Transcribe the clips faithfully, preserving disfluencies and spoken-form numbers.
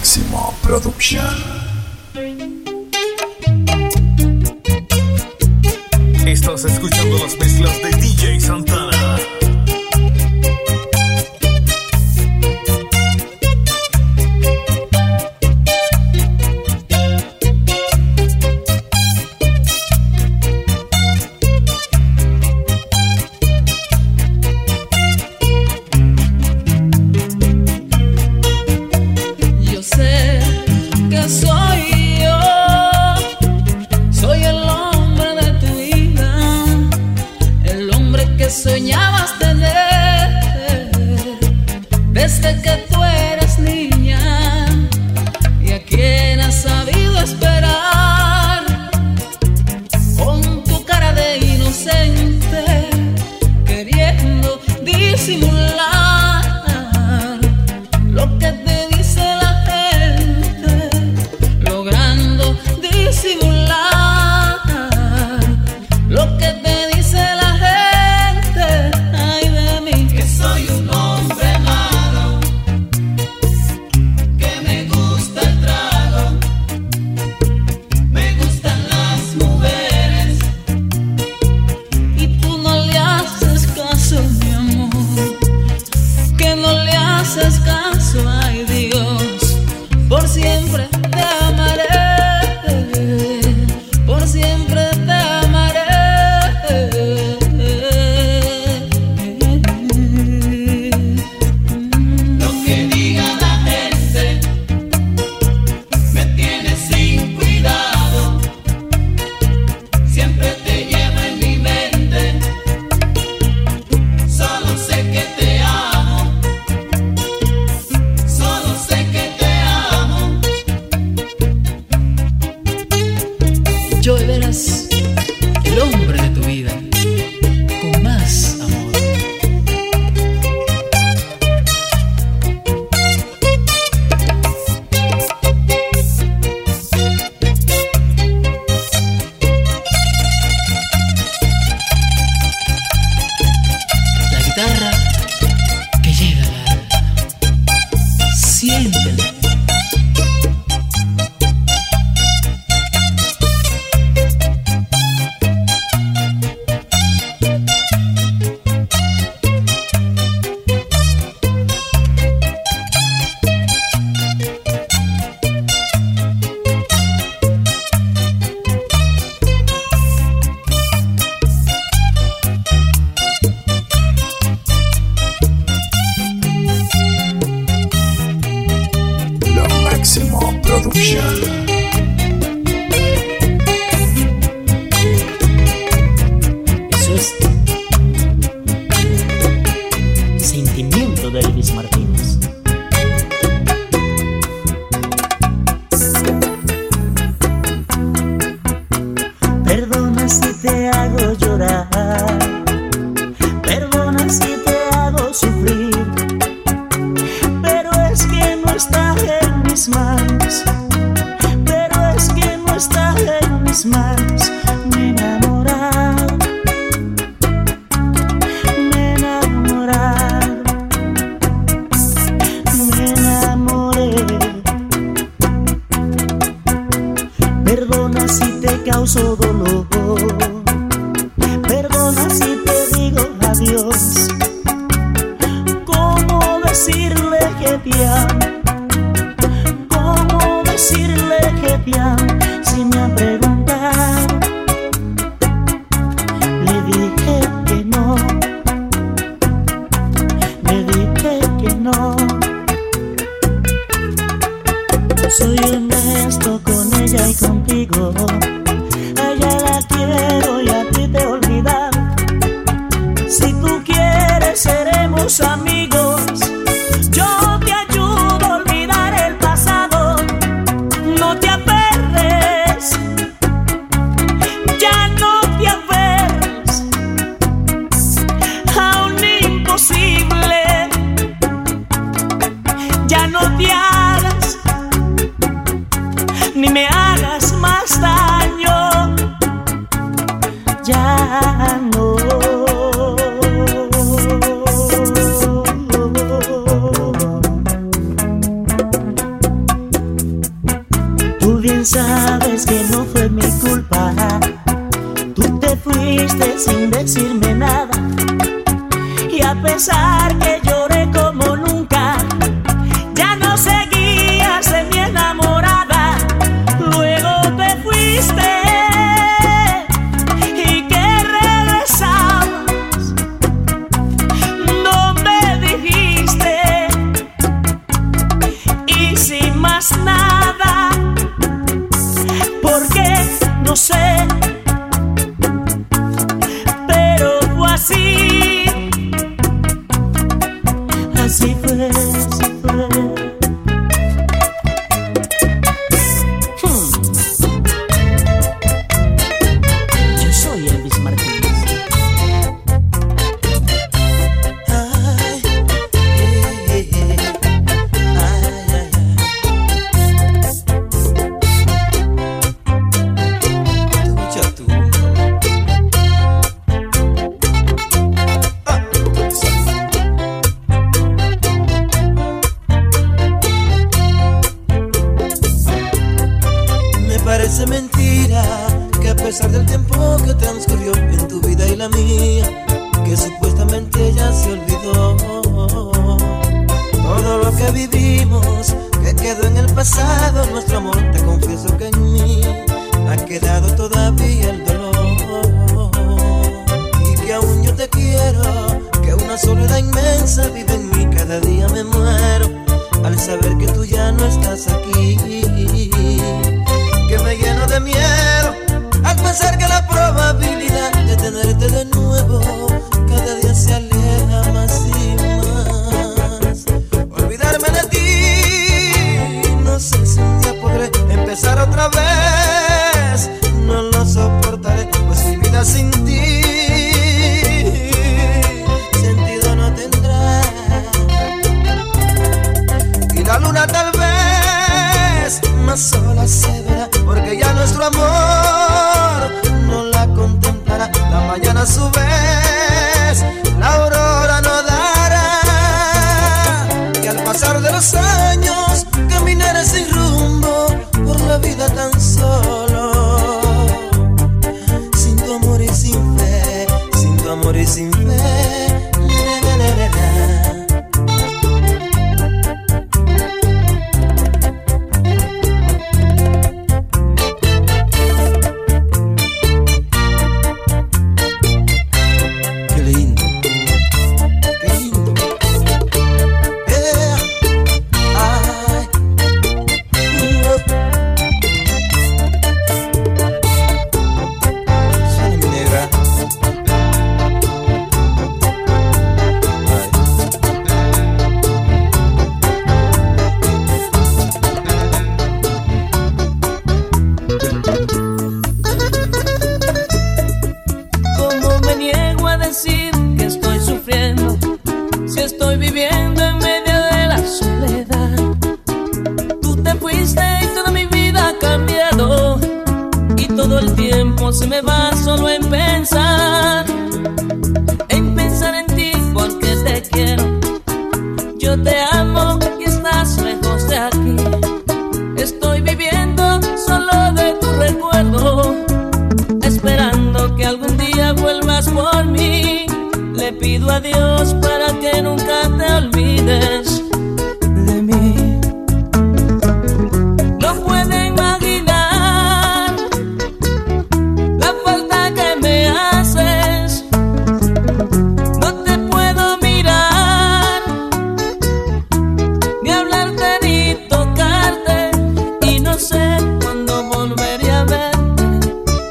Máximo Production. Estás escuchando las mezclas de D J Santana. Soñabas tener desde que tú eras niña y a quien has sabido esperar con tu cara de inocente queriendo disimular lo que te dice la gente, logrando disimular lo que te ay Dios, por siempre te amaré, por siempre te amaré. Lo que diga la gente me tiene sin cuidado, siempre te llevo en mi mente, solo sé que te amo. Yo verás el hombre de tu vida con más amor. La guitarra que llega al alma, siéntela. Máximo Production. Eso es sentimiento de Elvis Martínez. Perdona si te hago llorar, perdona si te hago sufrir, pero es que no está en mis manos, pero es que no está en mis manos. Me enamoraron, me enamoraron, me enamoré. Perdona si te causo dolor, perdona si te digo adiós. ¿Cómo decirle que te amo? ¿Cómo decirle que te amo? Si me han preguntado, le dije que no, le dije que no. Soy honesto con ella y contigo. A ella la quiero y a ti te he olvidado. Si tú quieres seremos amigos, yo te ayudo bien sabes que no fue mi culpa. Tú te fuiste sin decirme nada, y a pesar que lloré como nunca, ya no seguías de mi enamorada. Luego te fuiste y que regresabas, no me dijiste, y sin más nada, porque no sé, pero fue así, así fue, así fue. Hmm. Yo soy Elvis Martínez. Ay, eh, eh, eh. Ay, ay, ay. Escucha tú. Parece mentira que a pesar del tiempo que transcurrió en tu vida y la mía, que supuestamente ya se olvidó todo lo que vivimos, que quedó en el pasado. Nuestro amor, te confieso que en mí ha quedado todavía el dolor, y que aún yo te quiero, que una soledad inmensa vive en mí. Cada día me muero al saber que tú ya no estás aquí, que me lleno de miedo al pensar que la probabilidad de tenerte de nuevo cada día se aleja más y más. Olvidarme de ti, no sé si un día podré empezar otra vez. No lo soportaré, pues mi vida sin ti sentido no tendrá. Y la luna tal vez más sola se verá, porque ya nuestro amor no la contemplará. La mañana a su vez la aurora no dará, y al pasar de los años caminaré sin rumbo por la vida tan solo, sin tu amor y sin fe, sin tu amor y sin fe. Na, na, na, na, na. Se me va solo en pensar, en pensar en ti, porque te quiero. Yo te amo y estás lejos de aquí. Estoy viviendo solo de tu recuerdo, esperando que algún día vuelvas por mí. Le pido a Dios para que nunca te olvides de mí. No puedo imaginar la falta que me haces. No te puedo mirar, ni hablarte ni tocarte, y no sé cuándo volveré a verte.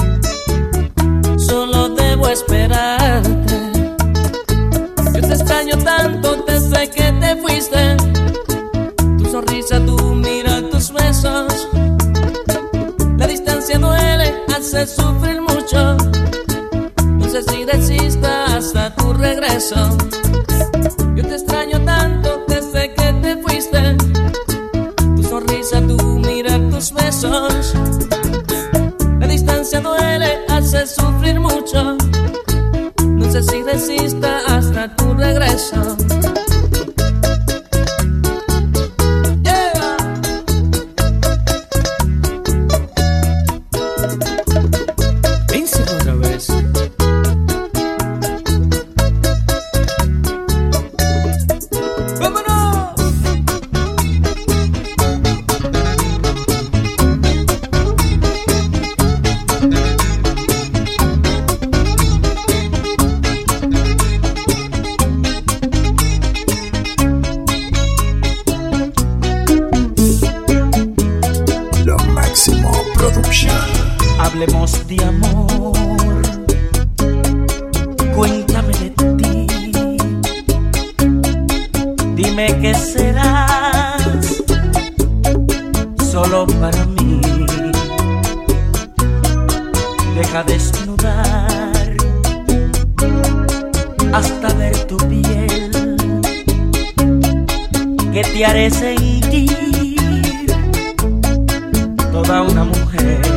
Solo debo esperarte. Yo te extraño tanto desde que te fuiste. Tu sonrisa, tu mira, tus besos. La distancia duele, hace sufrir mucho. No sé si resista hasta tu regreso. Yo te extraño tanto desde que te fuiste. Tu sonrisa, tu mira, tus besos. La distancia duele, hace sufrir mucho. No sé si resista hasta tu regreso. Yeah. Hablemos de amor, cuéntame de ti, dime qué serás solo para mí. Deja desnudar hasta ver tu piel, que te haré sentir toda una mujer.